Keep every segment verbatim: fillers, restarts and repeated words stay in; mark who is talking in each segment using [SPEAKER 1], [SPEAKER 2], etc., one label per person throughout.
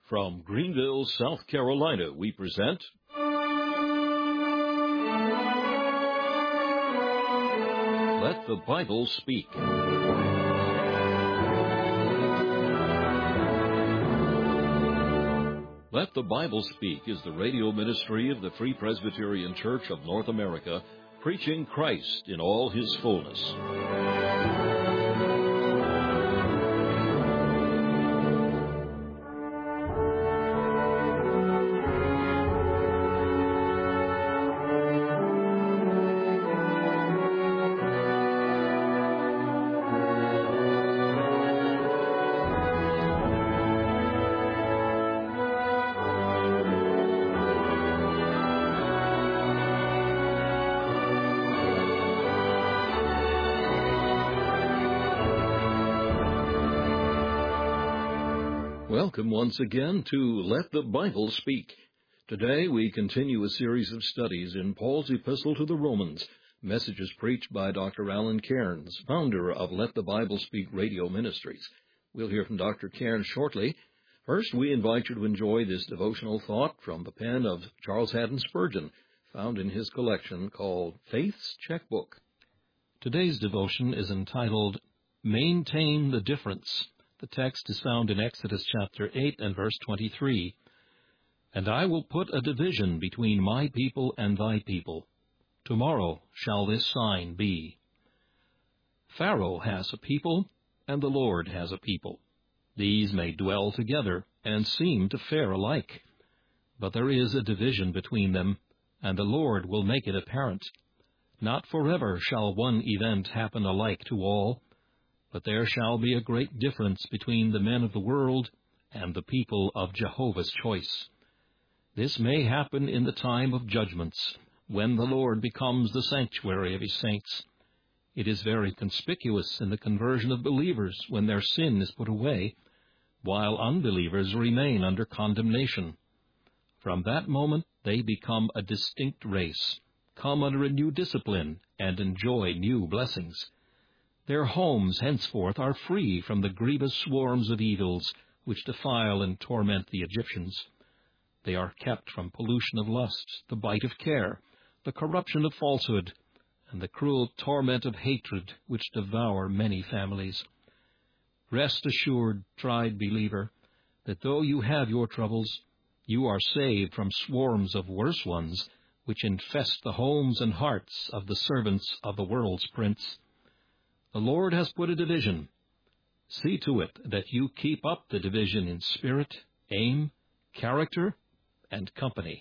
[SPEAKER 1] From Greenville, South Carolina, we present Let the Bible Speak. Let the Bible Speak is the radio ministry of the Free Presbyterian Church of North America, preaching Christ in all His fullness. Welcome once again to Let the Bible Speak. Today we continue a series of studies in Paul's Epistle to the Romans, messages preached by Doctor Alan Cairns, founder of Let the Bible Speak radio ministries. We'll hear from Doctor Cairns shortly. First, we invite you to enjoy this devotional thought from the pen of Charles Haddon Spurgeon, found in his collection called Faith's Checkbook. Today's devotion is entitled, Maintain the Difference. The text is found in Exodus chapter eight and verse twenty-three. And I will put a division between my people and thy people. Tomorrow shall this sign be. Pharaoh has a people, and the Lord has a people. These may dwell together and seem to fare alike. But there is a division between them, and the Lord will make it apparent. Not forever shall one event happen alike to all, but there shall be a great difference between the men of the world and the people of Jehovah's choice. This may happen in the time of judgments, when the Lord becomes the sanctuary of His saints. It is very conspicuous in the conversion of believers when their sin is put away, while unbelievers remain under condemnation. From that moment they become a distinct race, come under a new discipline, and enjoy new blessings. Their homes henceforth are free from the grievous swarms of evils which defile and torment the Egyptians. They are kept from pollution of lust, the bite of care, the corruption of falsehood, and the cruel torment of hatred which devour many families. Rest assured, tried believer, that though you have your troubles, you are saved from swarms of worse ones which infest the homes and hearts of the servants of the world's prince. The Lord has put a division. See to it that you keep up the division in spirit, aim, character, and company.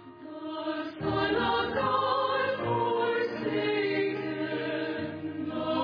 [SPEAKER 2] Son of God forsaken,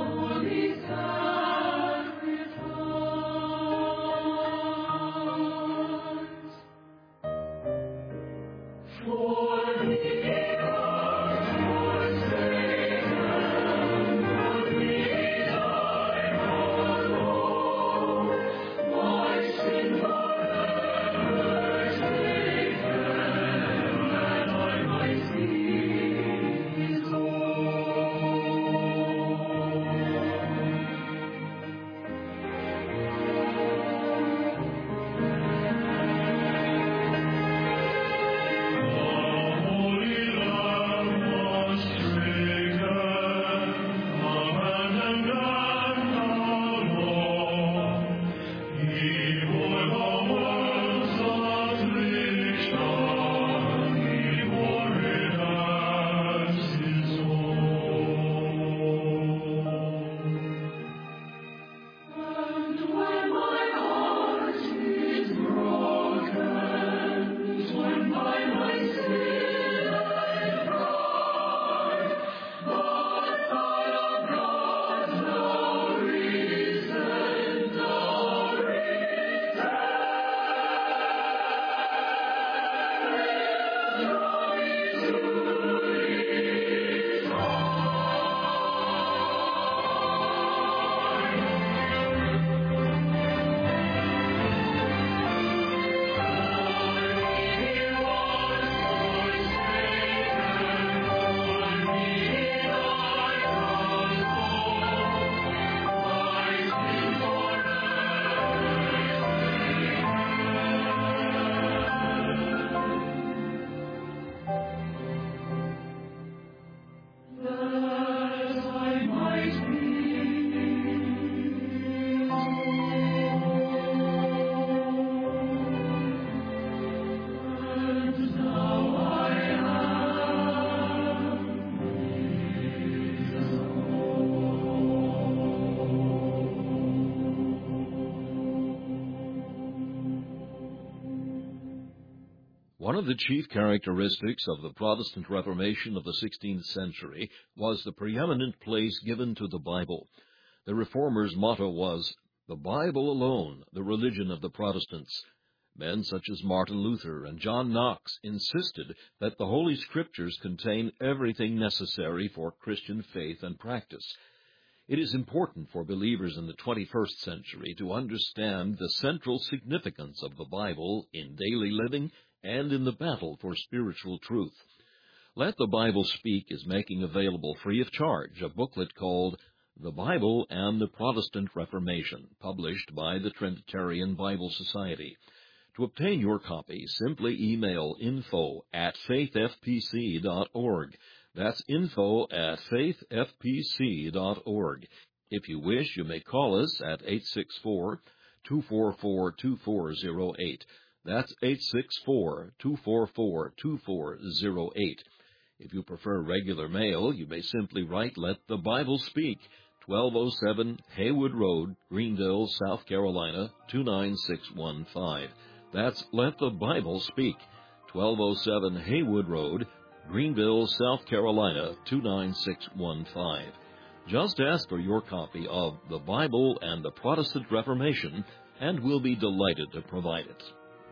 [SPEAKER 1] One of the chief characteristics of the Protestant Reformation of the sixteenth century was the preeminent place given to the Bible. The Reformers' motto was, "The Bible alone, the religion of the Protestants." Men such as Martin Luther and John Knox insisted that the Holy Scriptures contain everything necessary for Christian faith and practice. It is important for believers in the twenty-first century to understand the central significance of the Bible in daily living and in the battle for spiritual truth. Let the Bible Speak is making available free of charge a booklet called The Bible and the Protestant Reformation, published by the Trinitarian Bible Society. To obtain your copy, simply email info at faith f p c dot org. That's info at faith f p c dot org. If you wish, you may call us at eight six four, two four four, two four zero eight. That's eight six four, two four four, two four zero eight. If you prefer regular mail, you may simply write Let the Bible Speak, twelve oh seven Haywood Road, Greenville, South Carolina, two nine six one five. That's Let the Bible Speak, twelve oh seven Haywood Road, Greenville, South Carolina, two nine six one five. Just ask for your copy of The Bible and the Protestant Reformation, and we'll be delighted to provide it.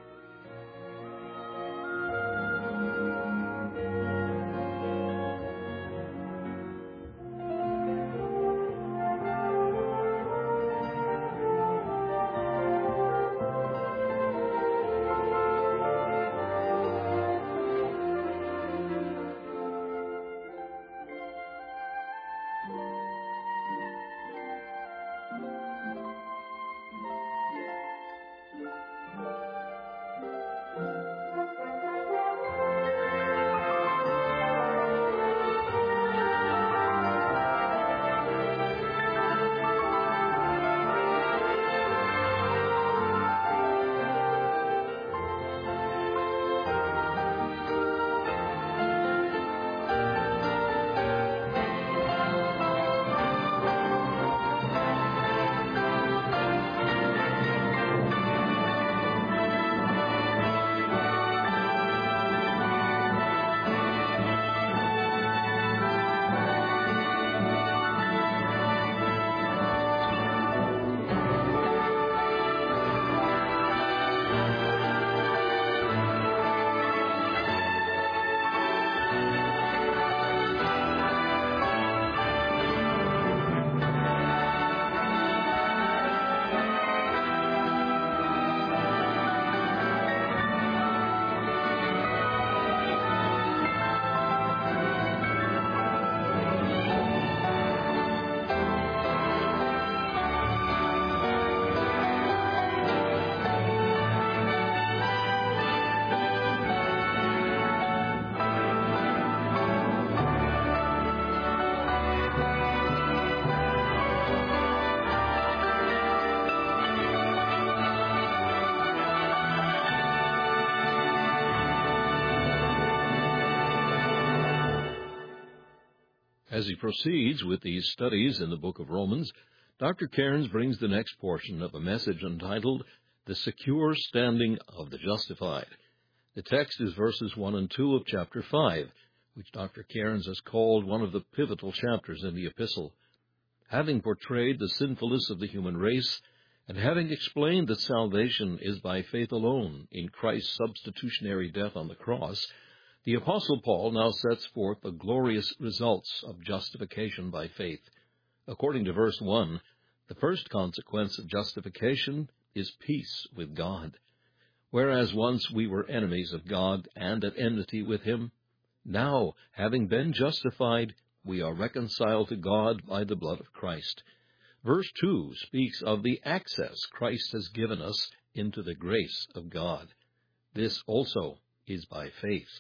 [SPEAKER 1] As he proceeds with these studies in the book of Romans, Doctor Cairns brings the next portion of a message entitled, The Secure Standing of the Justified. The text is verses one and two of chapter five, which Doctor Cairns has called one of the pivotal chapters in the epistle. Having portrayed the sinfulness of the human race, and having explained that salvation is by faith alone in Christ's substitutionary death on the cross, the Apostle Paul now sets forth the glorious results of justification by faith. According to verse one, the first consequence of justification is peace with God. Whereas once we were enemies of God and at enmity with him, now, having been justified, we are reconciled to God by the blood of Christ. Verse two speaks of the access Christ has given us into the grace of God. This also is by faith.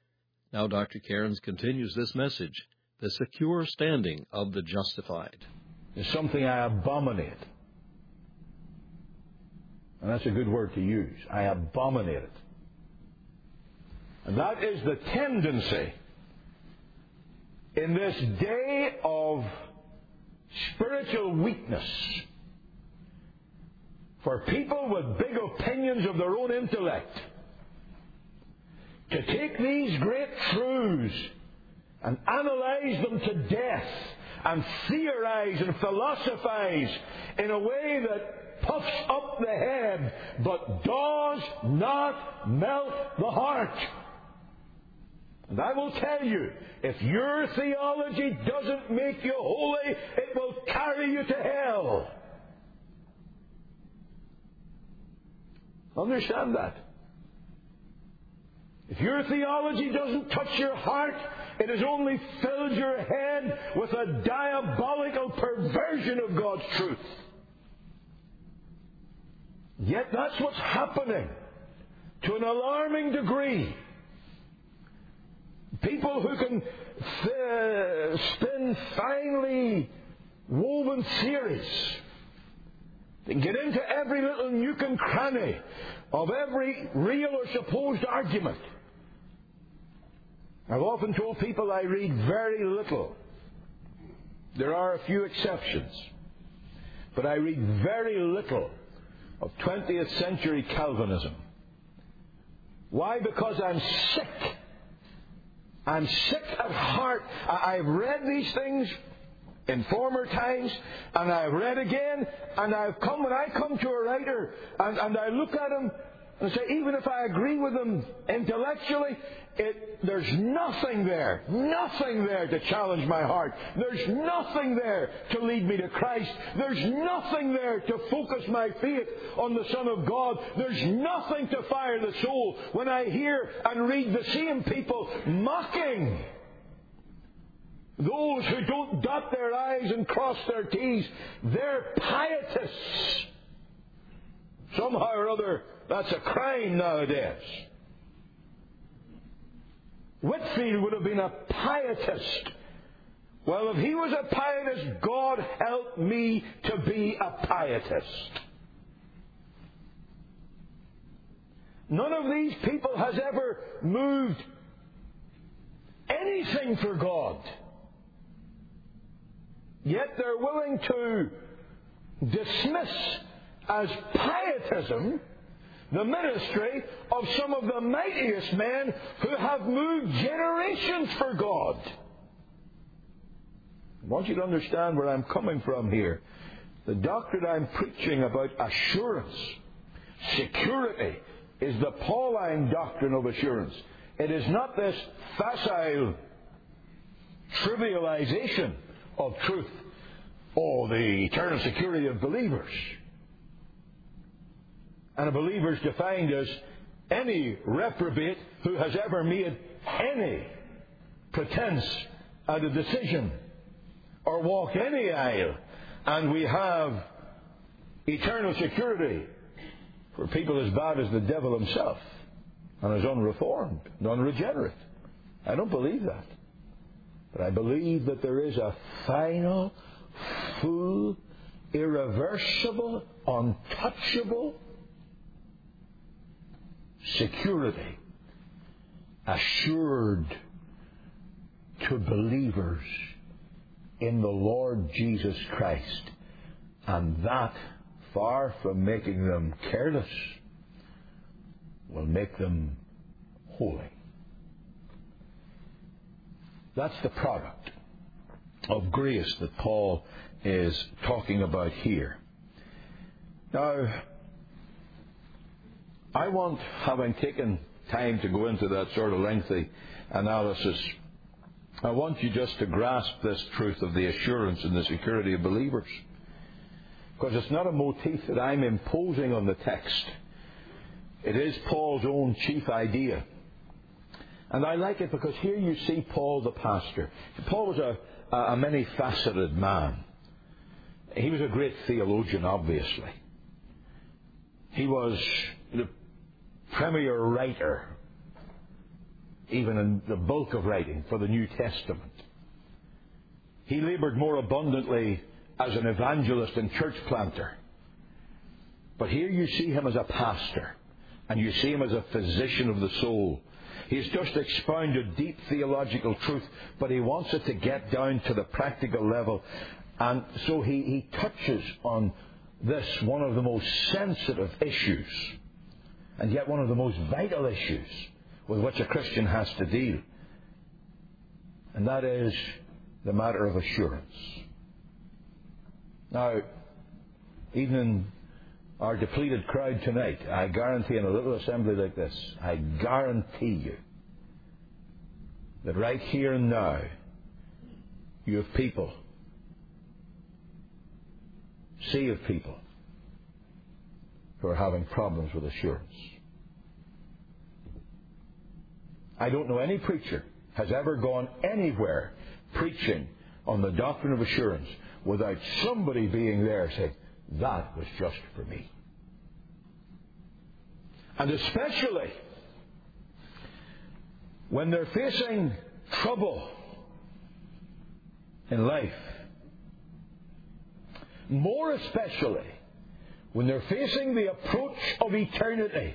[SPEAKER 1] Now Doctor Cairns continues this message, the secure standing of the justified.
[SPEAKER 2] Is something I abominate. And that's a good word to use. I abominate it. And that is the tendency in this day of spiritual weakness for people with big opinions of their own intellect to take these great truths and analyze them to death and theorize and philosophize in a way that puffs up the head but does not melt the heart. And I will tell you, if your theology doesn't make you holy, it will carry you to hell. Understand that. If your theology doesn't touch your heart, it has only filled your head with a diabolical perversion of God's truth. Yet that's what's happening to an alarming degree. People who can uh, spin finely woven theories, they can get into every little nook and cranny of every real or supposed argument. I've often told people I read very little. There are a few exceptions. But I read very little of twentieth century Calvinism. Why? Because I'm sick. I'm sick at heart. I've read these things in former times, and I've read again, and I've come, when I come to a writer, and, and I look at him, and say, even if I agree with him intellectually, it, there's nothing there, nothing there to challenge my heart. There's nothing there to lead me to Christ. There's nothing there to focus my faith on the Son of God. There's nothing to fire the soul when I hear and read the same people mocking those who don't dot their I's and cross their T's. They're pietists. Somehow or other, that's a crime nowadays. Whitefield would have been a pietist. Well, if he was a pietist, God help me to be a pietist. None of these people has ever moved anything for God. Yet they're willing to dismiss as pietism the ministry of some of the mightiest men who have moved generations for God. I want you to understand where I'm coming from here. The doctrine I'm preaching about assurance, security, is the Pauline doctrine of assurance. It is not this facile trivialization of truth or the eternal security of believers. And a believer is defined as any reprobate who has ever made any pretense at a decision or walked any aisle. And we have eternal security for people as bad as the devil himself and as unreformed and unregenerate. I don't believe that. But I believe that there is a final, full, irreversible, untouchable security assured to believers in the Lord Jesus Christ. And that, far from making them careless, will make them holy. That's the product of grace that Paul is talking about here. Now, I want, having taken time to go into that sort of lengthy analysis, I want you just to grasp this truth of the assurance and the security of believers. Because it's not a motif that I'm imposing on the text. It is Paul's own chief idea. And I like it because here you see Paul the pastor. Paul was a, a many-faceted man. He was a great theologian, obviously. He was the premier writer, even in the bulk of writing for the New Testament. He labored more abundantly as an evangelist and church planter. But here you see him as a pastor, and you see him as a physician of the soul. He's just expounded deep theological truth, but he wants it to get down to the practical level. And so he, he touches on this, one of the most sensitive issues, and yet one of the most vital issues with which a Christian has to deal. And that is the matter of assurance. Now, even in our depleted crowd tonight, I guarantee in a little assembly like this, I guarantee you that right here and now, you have people, saved people, who are having problems with assurance. I don't know any preacher has ever gone anywhere preaching on the doctrine of assurance without somebody being there saying, that was just for me. And especially when they're facing trouble in life, more especially when they're facing the approach of eternity.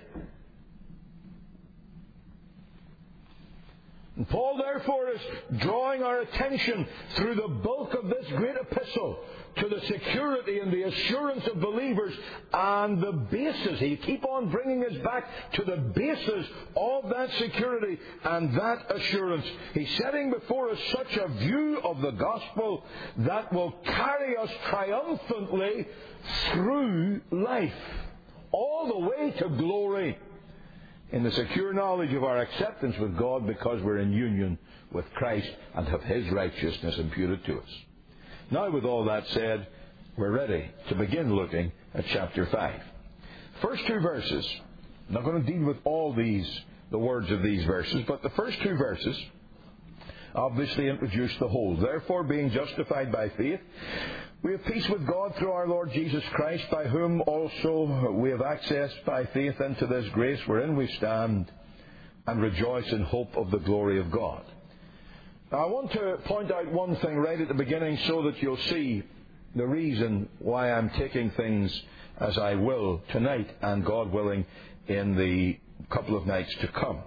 [SPEAKER 2] And Paul, therefore, is drawing our attention through the bulk of this great epistle to the security and the assurance of believers and the basis. He keep on bringing us back to the basis of that security and that assurance. He's setting before us such a view of the gospel that will carry us triumphantly through life, all the way to glory, in the secure knowledge of our acceptance with God because we're in union with Christ and have His righteousness imputed to us. Now, with all that said, we're ready to begin looking at chapter five. First two verses. I'm not going to deal with all these, the words of these verses, but the first two verses obviously introduce the whole. Therefore, being justified by faith, we have peace with God through our Lord Jesus Christ, by whom also we have access by faith into this grace wherein we stand and rejoice in hope of the glory of God. Now, I want to point out one thing right at the beginning so that you'll see the reason why I'm taking things as I will tonight and, God willing, in the couple of nights to come.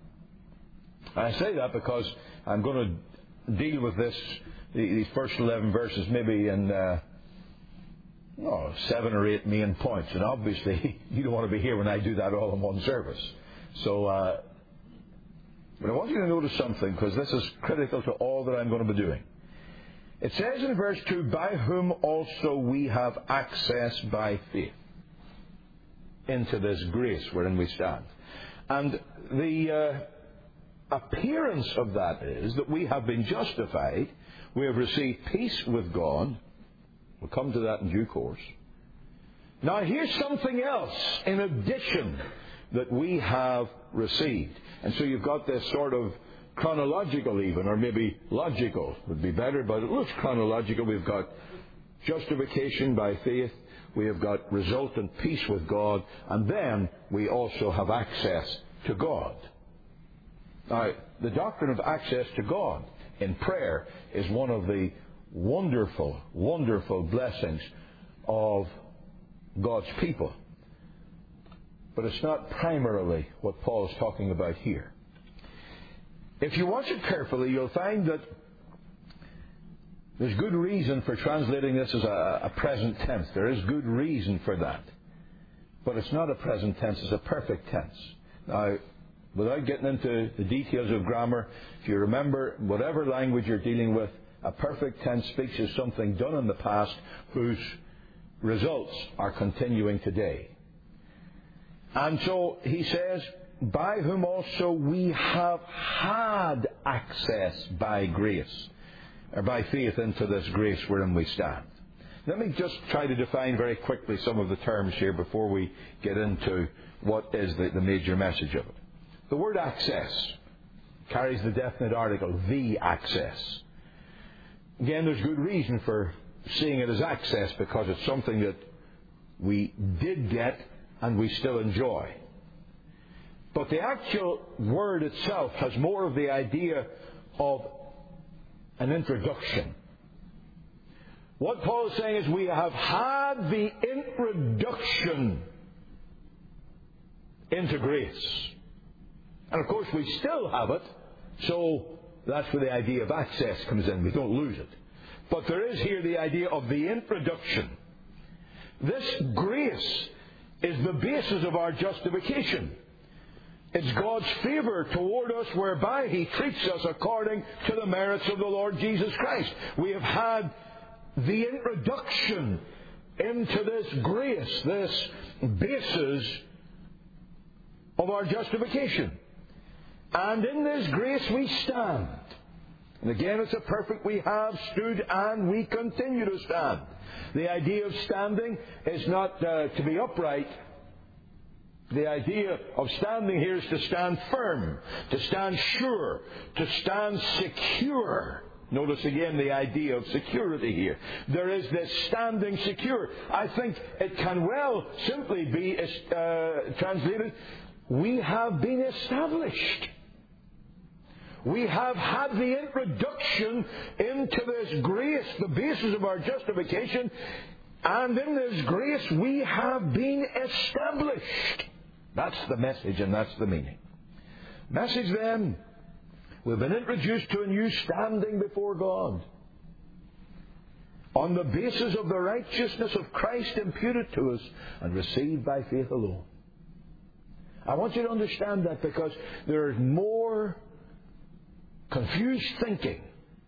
[SPEAKER 2] I say that because I'm going to deal with this, these first eleven verses, maybe in uh, oh, seven or eight main points. And obviously, you don't want to be here when I do that all in one service. So, uh, but I want you to notice something, because this is critical to all that I'm going to be doing. It says in verse two, by whom also we have access by faith into this grace wherein we stand. And the uh, appearance of that is that we have been justified, we have received peace with God. We'll come to that in due course. Now, here's something else in addition that we have received. And so you've got this sort of chronological even, or maybe logical would be better, but it looks chronological. We've got justification by faith, we have got resultant peace with God, and then we also have access to God. Now, the doctrine of access to God in prayer is one of the wonderful, wonderful blessings of God's people. But it's not primarily what Paul is talking about here. If you watch it carefully, you'll find that there's good reason for translating this as a, a present tense. There is good reason for that. But it's not a present tense, it's a perfect tense. Now, without getting into the details of grammar, if you remember, whatever language you're dealing with, a perfect tense speaks of something done in the past whose results are continuing today. And so he says, by whom also we have had access by grace, or by faith into this grace wherein we stand. Let me just try to define very quickly some of the terms here before we get into what is the, the major message of it. The word access carries the definite article, the access. Again, there's good reason for seeing it as access, because it's something that we did get and we still enjoy. But the actual word itself has more of the idea of an introduction. What Paul is saying is we have had the introduction into grace. And of course we still have it, so that's where the idea of access comes in. We don't lose it. But there is here the idea of the introduction. This grace is the basis of our justification. It's God's favor toward us whereby He treats us according to the merits of the Lord Jesus Christ. We have had the introduction into this grace, this basis of our justification. And in this grace we stand. And again, it's a perfect we have stood and we continue to stand. The idea of standing is not uh, to be upright. The idea of standing here is to stand firm, to stand sure, to stand secure. Notice again the idea of security here. There is this standing secure. I think it can well simply be uh, translated, we have been established. We have had the introduction into this grace, the basis of our justification, and in this grace we have been established. That's the message and that's the meaning. Message then, we've been introduced to a new standing before God on the basis of the righteousness of Christ imputed to us and received by faith alone. I want you to understand that because there is more confused thinking,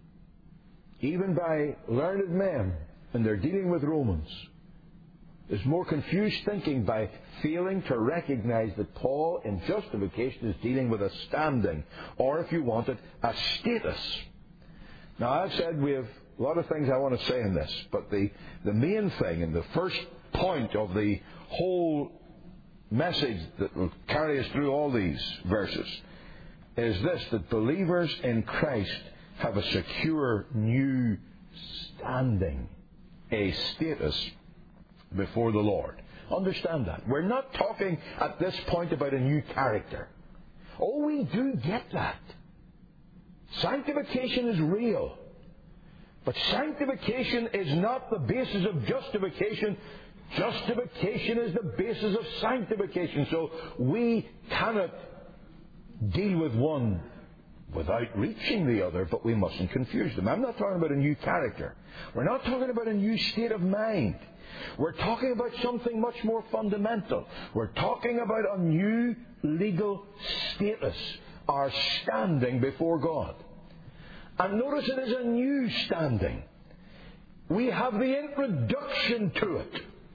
[SPEAKER 2] even by learned men, when they're dealing with Romans. There's more confused thinking by failing to recognize that Paul in justification is dealing with a standing, or if you want it, a status. Now I've said we have a lot of things I want to say in this, but the, the main thing and the first point of the whole message that will carry us through all these verses is this, that believers in Christ have a secure new standing, a status before the Lord. Understand that. We're not talking at this point about a new character. Oh, we do get that. Sanctification is real. But sanctification is not the basis of justification. Justification is the basis of sanctification. So we cannot deal with one without reaching the other, but we mustn't confuse them. I'm not talking about a new character. We're not talking about a new state of mind. We're talking about something much more fundamental. We're talking about a new legal status, our standing before God. And notice it is a new standing. We have the introduction to it.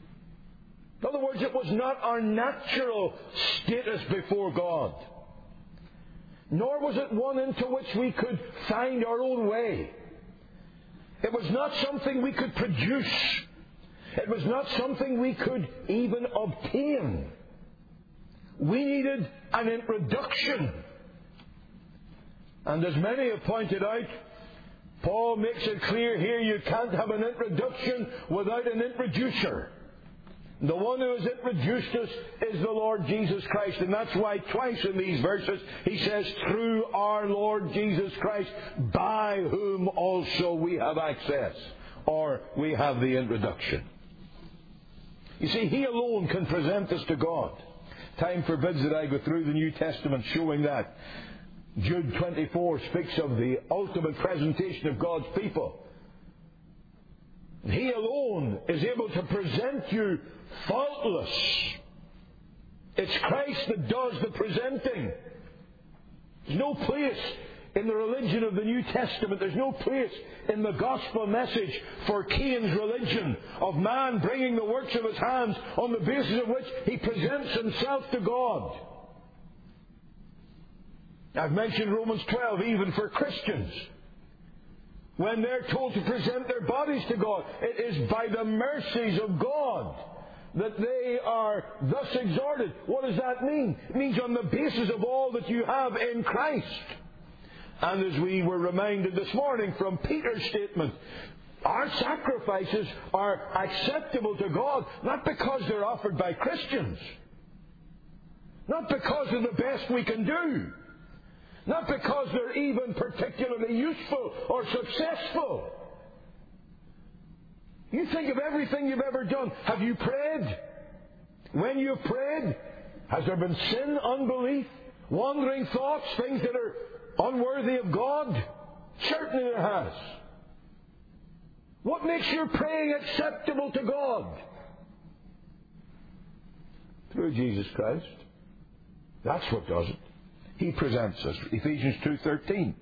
[SPEAKER 2] In other words, it was not our natural status before God. Nor was it one into which we could find our own way. It was not something we could produce. It was not something we could even obtain. We needed an introduction. And as many have pointed out, Paul makes it clear here you can't have an introduction without an introducer. The one who has introduced us is the Lord Jesus Christ. And that's why twice in these verses he says, through our Lord Jesus Christ, by whom also we have access, or we have the introduction. You see, He alone can present us to God. Time forbids that I go through the New Testament showing that. Jude twenty-four speaks of the ultimate presentation of God's people. He alone is able to present you faultless. It's Christ that does the presenting. There's no place in the religion of the New Testament, there's no place in the gospel message for Cain's religion of man bringing the works of his hands on the basis of which he presents himself to God. I've mentioned Romans twelve even for Christians. When they're told to present their bodies to God, it is by the mercies of God that they are thus exhorted. What does that mean? It means on the basis of all that you have in Christ. And as we were reminded this morning from Peter's statement, our sacrifices are acceptable to God, not because they're offered by Christians, not because they're the best we can do, not because they're even particularly useful or successful. You think of everything you've ever done. Have you prayed? When you've prayed, has there been sin, unbelief, wandering thoughts, things that are unworthy of God? Certainly there has. What makes your praying acceptable to God? Through Jesus Christ. That's what does it. He presents us. Ephesians two thirteen.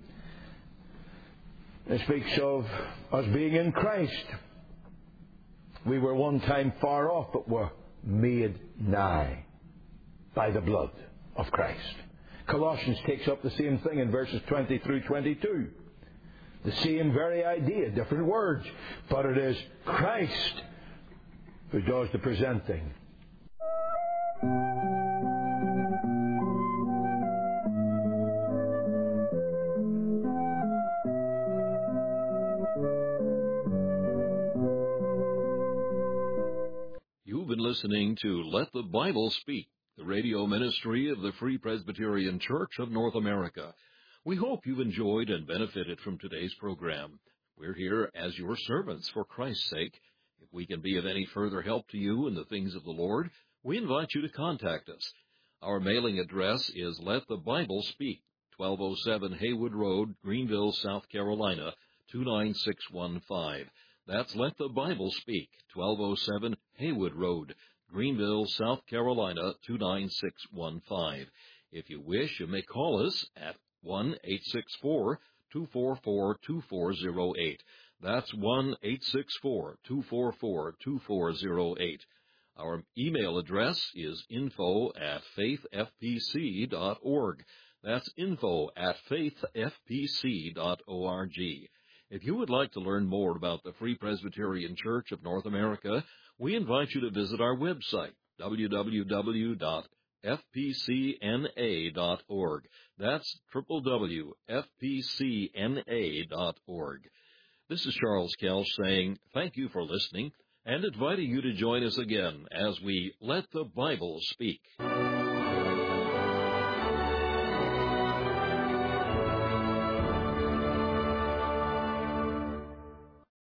[SPEAKER 2] It speaks of us being in Christ. We were one time far off, but were made nigh by the blood of Christ. Colossians takes up the same thing in verses twenty through twenty-two. The same very idea, different words, but it is Christ who does the presenting.
[SPEAKER 1] You've been listening to Let the Bible Speak, the radio ministry of the Free Presbyterian Church of North America. We hope you've enjoyed and benefited from today's program. We're here as your servants for Christ's sake. If we can be of any further help to you in the things of the Lord, we invite you to contact us. Our mailing address is Let the Bible Speak, twelve oh seven Haywood Road, Greenville, South Carolina, two nine six one five. That's Let the Bible Speak, twelve oh seven Haywood Road, Greenville, South Carolina, two nine six one five. If you wish, you may call us at one eight six four, two four four, two four zero eight. That's one eight six four, two four four, two four zero eight. Our email address is info at faith f p c dot org. That's info at faith f p c dot org. If you would like to learn more about the Free Presbyterian Church of North America, we invite you to visit our website, w w w dot f p c n a dot org. That's w w w dot f p c n a dot org. This is Charles Kelch saying thank you for listening and inviting you to join us again as we Let the Bible Speak.